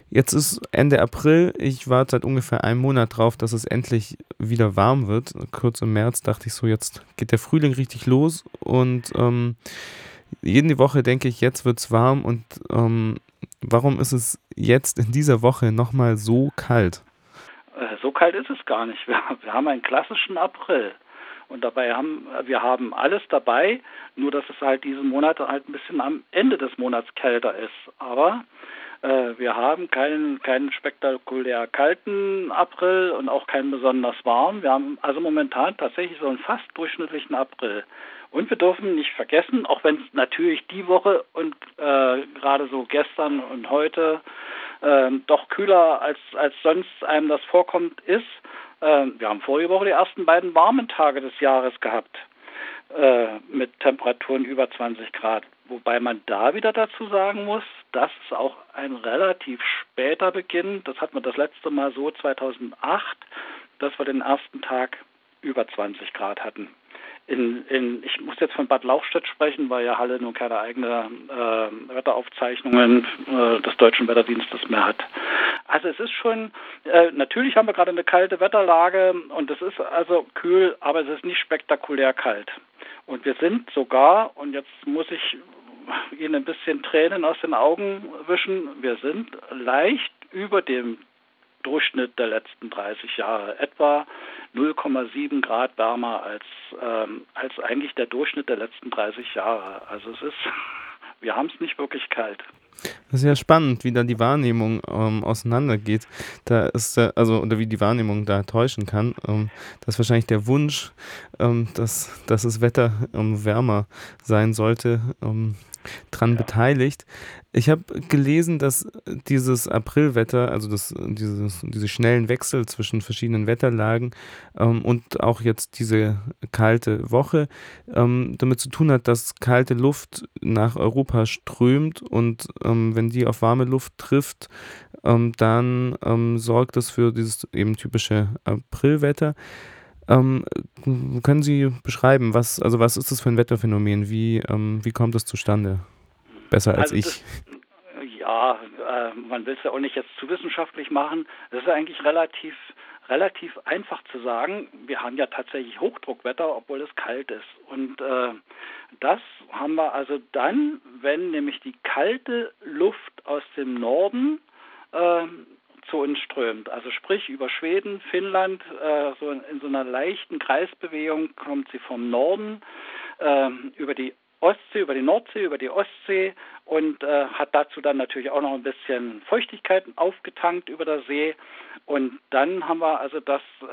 Jetzt ist Ende April. Ich warte seit ungefähr einem Monat drauf, dass es endlich wieder warm wird. Kurz im März dachte ich so, jetzt geht der Frühling richtig los und jede Woche denke ich, jetzt wird's warm und warum ist es jetzt in dieser Woche nochmal so kalt? So kalt ist es gar nicht. Wir haben einen klassischen April. Und dabei haben alles dabei, nur dass es halt diesen Monat halt ein bisschen am Ende des Monats kälter ist. Aber wir haben keinen spektakulär kalten April und auch keinen besonders warm. Wir haben also momentan tatsächlich so einen fast durchschnittlichen April. Und wir dürfen nicht vergessen, auch wenn es natürlich die Woche und gerade so gestern und heute doch kühler als sonst einem das vorkommt, ist, wir haben vorige Woche die ersten beiden warmen Tage des Jahres gehabt, mit Temperaturen über 20 Grad. Wobei man da wieder dazu sagen muss, das ist auch ein relativ später Beginn. Das hatten wir das letzte Mal so 2008, dass wir den ersten Tag über 20 Grad hatten. Ich muss jetzt von Bad Lauchstädt sprechen, weil ja Halle nun keine eigene Wetteraufzeichnungen des Deutschen Wetterdienstes mehr hat. Also es ist schon, natürlich haben wir gerade eine kalte Wetterlage und es ist also kühl, aber es ist nicht spektakulär kalt. Und wir sind sogar, und jetzt muss ich Ihnen ein bisschen Tränen aus den Augen wischen, wir sind leicht über dem Durchschnitt der letzten 30 Jahre, etwa 0,7 Grad wärmer als eigentlich der Durchschnitt der letzten 30 Jahre. Also wir haben es nicht wirklich kalt. Das ist ja spannend, wie da die Wahrnehmung auseinandergeht. Da ist also oder wie die Wahrnehmung da täuschen kann. Da ist wahrscheinlich der Wunsch, dass das Wetter wärmer sein sollte, dran Ja. beteiligt. Ich habe gelesen, dass dieses Aprilwetter, also diese schnellen Wechsel zwischen verschiedenen Wetterlagen und auch jetzt diese kalte Woche damit zu tun hat, dass kalte Luft nach Europa strömt und wenn die auf warme Luft trifft, dann sorgt das für dieses eben typische Aprilwetter. Ähm, können Sie beschreiben, was ist das für ein Wetterphänomen? Wie kommt das zustande? Besser als Also das, ich. ja, man will es ja auch nicht jetzt zu wissenschaftlich machen. Das ist eigentlich relativ einfach zu sagen. Wir haben ja tatsächlich Hochdruckwetter, obwohl es kalt ist. Und das haben wir also dann, wenn nämlich die kalte Luft aus dem Norden äh, zu uns strömt. Also sprich über Schweden, Finnland, so in so einer leichten Kreisbewegung kommt sie vom Norden über die Ostsee, über die Nordsee, über die Ostsee und hat dazu dann natürlich auch noch ein bisschen Feuchtigkeit aufgetankt über der See. Und dann haben wir also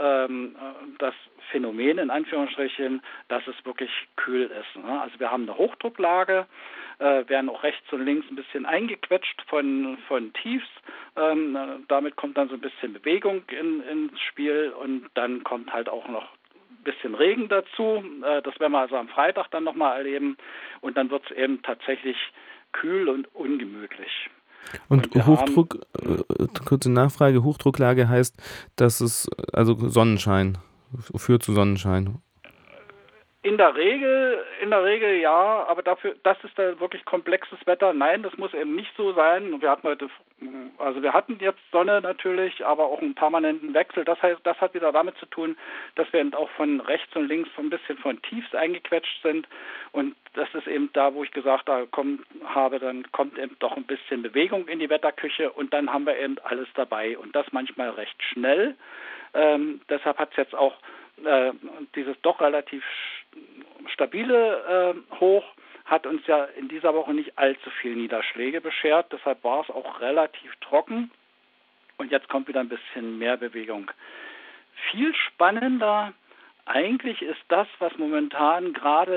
das Phänomen in Anführungsstrichen, dass es wirklich kühl ist. Ne? Also wir haben eine Hochdrucklage, werden auch rechts und links ein bisschen eingequetscht von Tiefs. Damit kommt dann so ein bisschen Bewegung ins Spiel und dann kommt halt auch noch bisschen Regen dazu. Das werden wir also am Freitag dann nochmal erleben. Und dann wird es eben tatsächlich kühl und ungemütlich. Und Und wir haben kurze Nachfrage, Hochdrucklage heißt, dass es, also Sonnenschein, führt zu Sonnenschein. in der Regel ja, aber dafür, das ist da wirklich komplexes Wetter. Nein, das muss eben nicht so sein. Wir hatten jetzt Sonne natürlich, aber auch einen permanenten Wechsel. Das heißt, das hat wieder damit zu tun, dass wir eben auch von rechts und links so ein bisschen von Tiefs eingequetscht sind. Und das ist eben da, wo ich gesagt habe, dann kommt eben doch ein bisschen Bewegung in die Wetterküche und dann haben wir eben alles dabei. Und das manchmal recht schnell. Deshalb hat es jetzt auch dieses doch relativ stabile Hoch hat uns ja in dieser Woche nicht allzu viel Niederschläge beschert. Deshalb war es auch relativ trocken. Und jetzt kommt wieder ein bisschen mehr Bewegung. Viel spannender eigentlich ist das, was momentan gerade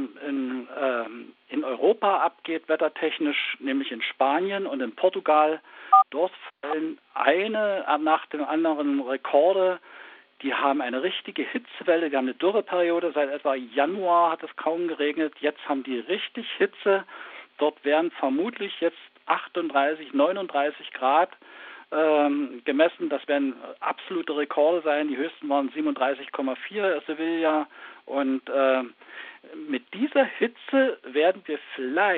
in Europa abgeht, wettertechnisch, nämlich in Spanien und in Portugal. Dort fallen eine nach dem anderen Rekorde. Die haben eine richtige Hitzewelle, die haben eine Dürreperiode, seit etwa Januar hat es kaum geregnet, jetzt haben die richtig Hitze. Dort werden vermutlich jetzt 38, 39 Grad gemessen. Das werden absolute Rekorde sein. Die höchsten waren 37,4 Sevilla. Und mit dieser Hitze werden wir vielleicht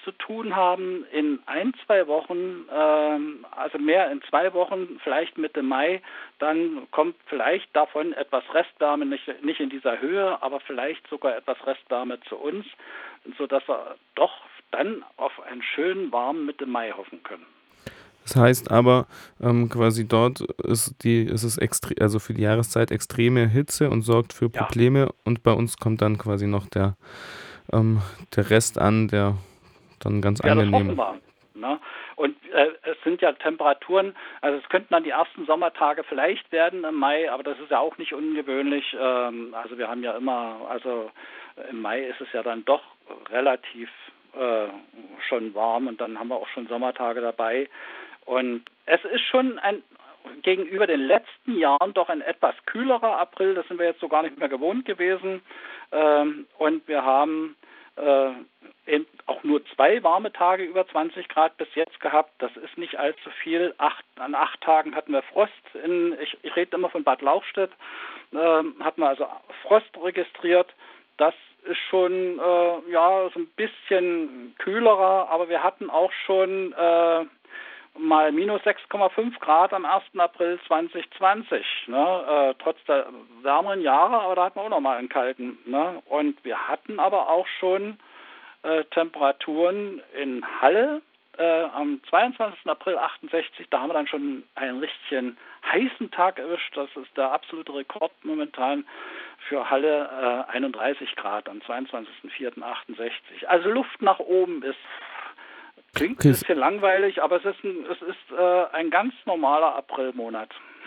zu tun haben in 1, 2 Wochen, also mehr in 2 Wochen, vielleicht Mitte Mai, dann kommt vielleicht davon etwas Restwärme, nicht in dieser Höhe, aber vielleicht sogar etwas Restwärme zu uns, sodass wir doch dann auf einen schönen warmen Mitte Mai hoffen können. Das heißt aber, quasi dort ist es also für die Jahreszeit extreme Hitze und sorgt für Ja. Probleme und bei uns kommt dann quasi noch der Rest an, der dann ganz Ja, das angenehm. hoffen wir. Ne? Und es sind ja Temperaturen, also es könnten dann die ersten Sommertage vielleicht werden im Mai, aber das ist ja auch nicht ungewöhnlich. Also wir haben ja immer, also im Mai ist es ja dann doch relativ schon warm und dann haben wir auch schon Sommertage dabei. Und es ist schon gegenüber den letzten Jahren doch ein etwas kühlerer April, das sind wir jetzt so gar nicht mehr gewohnt gewesen. Und wir haben eben auch nur 2 warme Tage über 20 Grad bis jetzt gehabt. Das ist nicht allzu viel. An 8 Tagen hatten wir Frost. Ich rede immer von Bad Lauchstädt. Hatten wir also Frost registriert. Das ist schon so ein bisschen kühlerer, aber wir hatten auch schon mal minus 6,5 Grad am 1. April 2020, ne? Trotz der wärmeren Jahre, aber da hatten wir auch noch mal einen kalten. Ne? Und wir hatten aber auch schon Temperaturen in Halle am 22. April 68, da haben wir dann schon einen richtigen heißen Tag erwischt. Das ist der absolute Rekord momentan für Halle, 31 Grad am 22.04.68. Also Luft nach oben klingt ein bisschen langweilig, aber es ist ein ganz normaler Aprilmonat.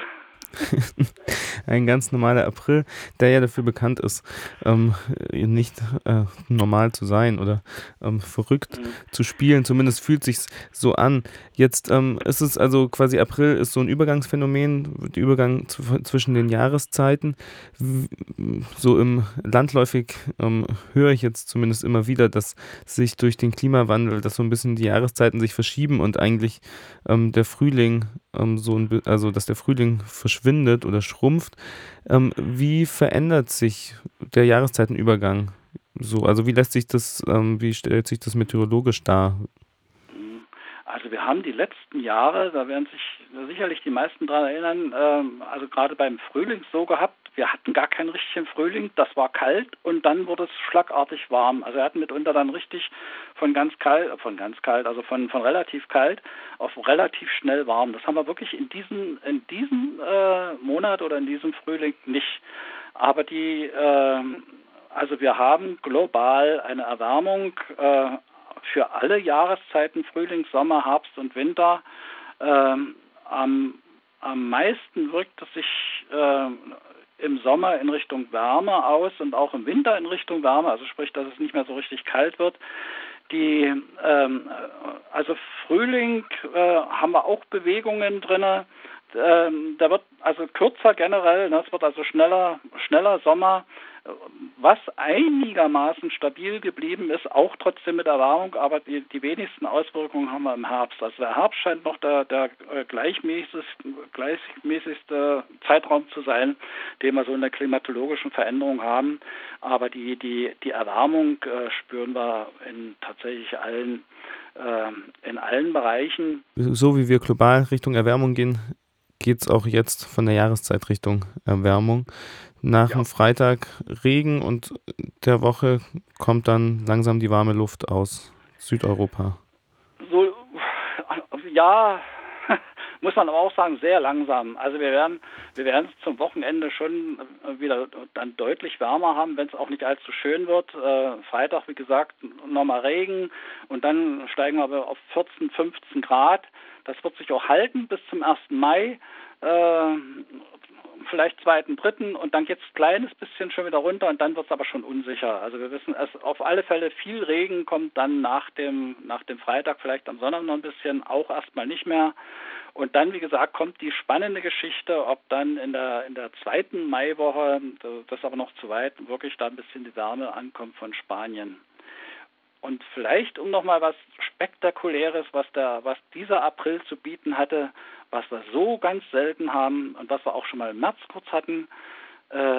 Ein ganz normaler April, der ja dafür bekannt ist, nicht normal zu sein oder verrückt zu spielen. Zumindest fühlt sich's so an. Jetzt ist es also quasi April ist so ein Übergangsphänomen, der Übergang zwischen den Jahreszeiten. So landläufig höre ich jetzt zumindest immer wieder, dass sich durch den Klimawandel, dass so ein bisschen die Jahreszeiten sich verschieben und eigentlich der Frühling also dass der Frühling verschwindet oder schrumpft. Wie verändert sich der Jahreszeitenübergang? So, also wie stellt sich das meteorologisch dar? Also wir haben die letzten Jahre, da werden sich sicherlich die meisten daran erinnern, also gerade beim Frühling so gehabt, wir hatten gar keinen richtigen Frühling, das war kalt und dann wurde es schlagartig warm. Also wir hatten mitunter dann richtig von relativ kalt auf relativ schnell warm. Das haben wir wirklich in diesem Monat oder in diesem Frühling nicht. Aber also wir haben global eine Erwärmung für alle Jahreszeiten, Frühling, Sommer, Herbst und Winter. Am meisten wirkt es sich im Sommer in Richtung Wärme aus und auch im Winter in Richtung Wärme, also sprich, dass es nicht mehr so richtig kalt wird. Also Frühling haben wir auch Bewegungen drin. Der wird also kürzer generell, ne? Es wird also schneller Sommer. Was einigermaßen stabil geblieben ist, auch trotzdem mit Erwärmung, aber die wenigsten Auswirkungen haben wir im Herbst. Also der Herbst scheint noch der gleichmäßigste Zeitraum zu sein, den wir so in der klimatologischen Veränderung haben. Aber die Erwärmung spüren wir tatsächlich in allen Bereichen. So wie wir global Richtung Erwärmung gehen, geht es auch jetzt von der Jahreszeit Richtung Erwärmung. Nach dem Freitag Regen und der Woche kommt dann langsam die warme Luft aus Südeuropa. So, ja, muss man aber auch sagen, sehr langsam. Also wir werden es zum Wochenende schon wieder dann deutlich wärmer haben, wenn es auch nicht allzu schön wird. Freitag, wie gesagt, nochmal Regen und dann steigen wir aber auf 14, 15 Grad. Das wird sich auch halten bis zum 1. Mai. Vielleicht 2., 3. und dann geht es ein kleines bisschen schon wieder runter und dann wird es aber schon unsicher. Also wir wissen, auf alle Fälle viel Regen kommt dann nach dem Freitag, vielleicht am Sonntag noch ein bisschen, auch erstmal nicht mehr. Und dann, wie gesagt, kommt die spannende Geschichte, ob dann in der 2. Maiwoche, das ist aber noch zu weit, wirklich da ein bisschen die Wärme ankommt von Spanien. Und vielleicht, um nochmal was Spektakuläres, was dieser April zu bieten hatte, was wir so ganz selten haben und was wir auch schon mal im März kurz hatten,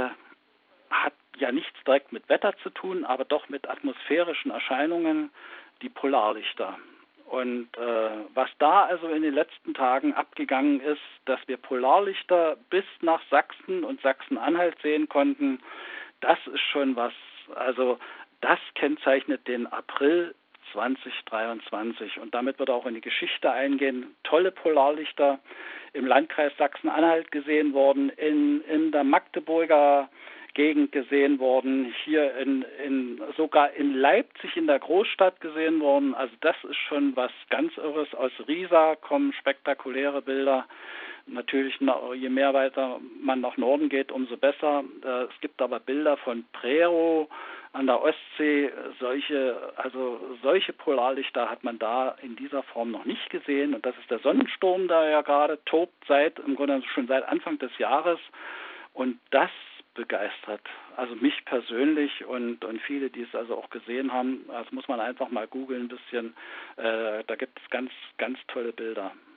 hat ja nichts direkt mit Wetter zu tun, aber doch mit atmosphärischen Erscheinungen. die Polarlichter. Und was da also in den letzten Tagen abgegangen ist, dass wir Polarlichter bis nach Sachsen und Sachsen-Anhalt sehen konnten, das ist schon was, also das kennzeichnet den April 2023 und damit wird auch in die Geschichte eingehen. Tolle Polarlichter im Landkreis Sachsen-Anhalt gesehen worden, in der Magdeburger Gegend gesehen worden, hier sogar in Leipzig in der Großstadt gesehen worden. Also das ist schon was ganz Irres. Aus Riesa kommen spektakuläre Bilder. Natürlich, je mehr weiter man nach Norden geht, umso besser. Es gibt aber Bilder von Prerow an der Ostsee. Solche Polarlichter hat man da in dieser Form noch nicht gesehen. Und das ist der Sonnensturm, der ja gerade tobt im Grunde schon seit Anfang des Jahres. Und das begeistert. Also mich persönlich und viele, die es also auch gesehen haben. Das muss man einfach mal googeln ein bisschen. Da gibt es ganz, ganz tolle Bilder.